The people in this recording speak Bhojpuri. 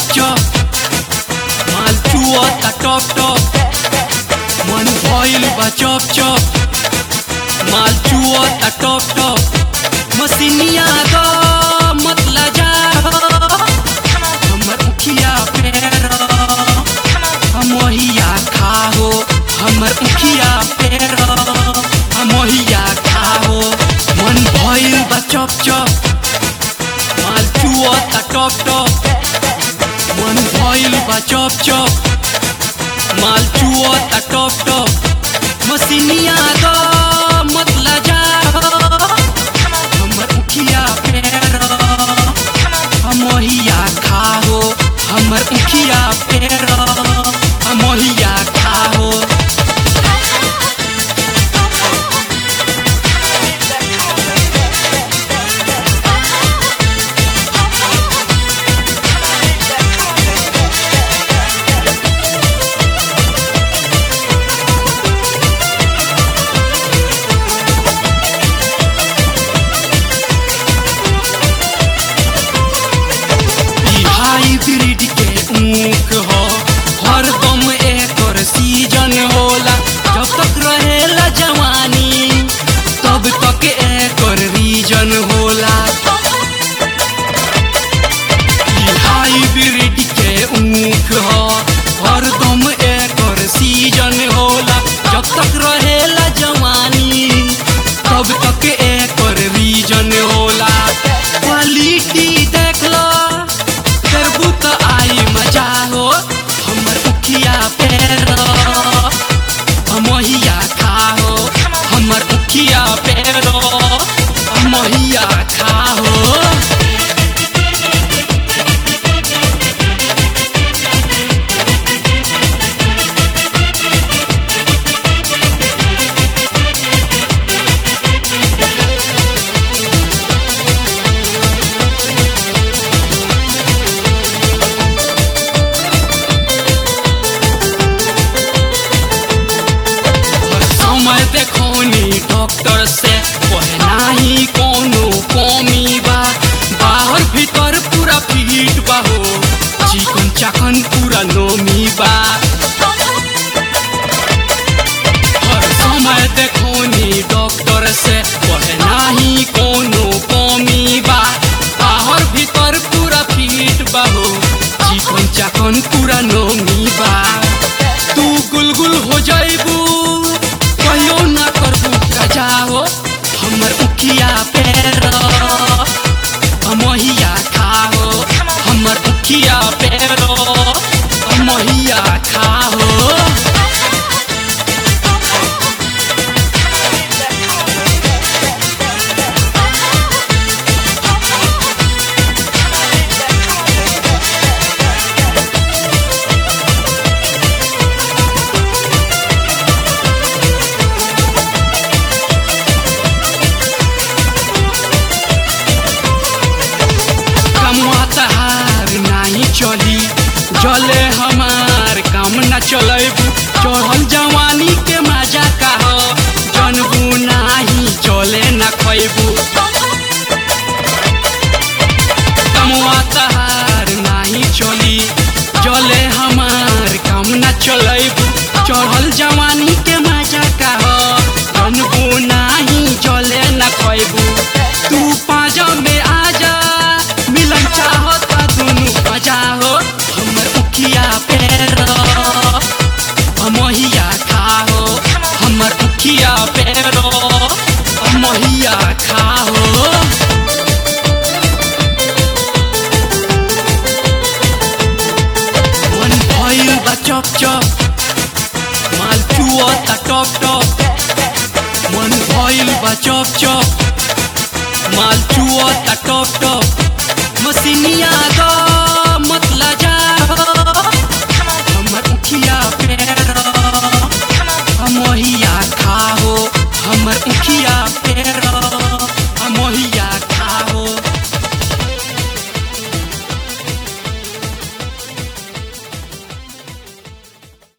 चप माल चुअता टप टप मन भइल बा चप चप माल चुअता टप टप मसीनिया द मत लजा हमर उखिया पेर हमहिया खाहो हमर उखिया पेर हमहिया खाहो मन भइल बा चप चप माल चुअता टप टप मन भइल बा चप चप माल चुअता टप टप मसीनिया द मत लजा हमर उखिया पेर हमहिया खाहो हमर उखिया पेर हमहिया खाहो हाइब्रिड के ऊख हो हरदम एकर सीजन होला जब तक रहेला जवानी तब तक एकर रीजन होला हाइब्रिड के ऊख हो हरदम एकर सीजन होला जब तक रहेला जवानी तब तक एकर रीजन होला क्वालिटी देख लो करबू तो आई मजा हो हमर उखिया पेर हमहिया खाहो हमर उखिया पेर हमहिया खाहो समय देखौनी डॉक्टर से कहे नाही कोनो कमी बा बाहर भीतर पूरा फिट बा हो चिकन चाकन पूरा नोमी बा हर समय देखौनी डॉक्टर से कहे नाही कोनो कमी बा बाहर भीतर पूरा फिट बा हो चिकन चाकन पूरा नोमी बा तू गुलगुल हो जाइबू कहियो ना करबू गजाओ हमर उखिया पेर हमहिया खाहो हमर उखिया पेर हमहिया खाहो चली जले हमार काम न चलेबू चढ़ल जवानी के मजा का हो जनबू नाही चले न खैबू कमवा तहार नाही चली जले हमार काम न चलेबू चढ़ल जवानी के मजा का हो जनबू नाही चले न खैबू तू पाजा में आजा मिलन चाहता दोनों मजा हो हमर उखिया पेर हमहिया खाहो हमर उखिया पेर हमहिया खाहो मन भइल बा चप चप माल चुअता टप टप मन भइल बा चप चप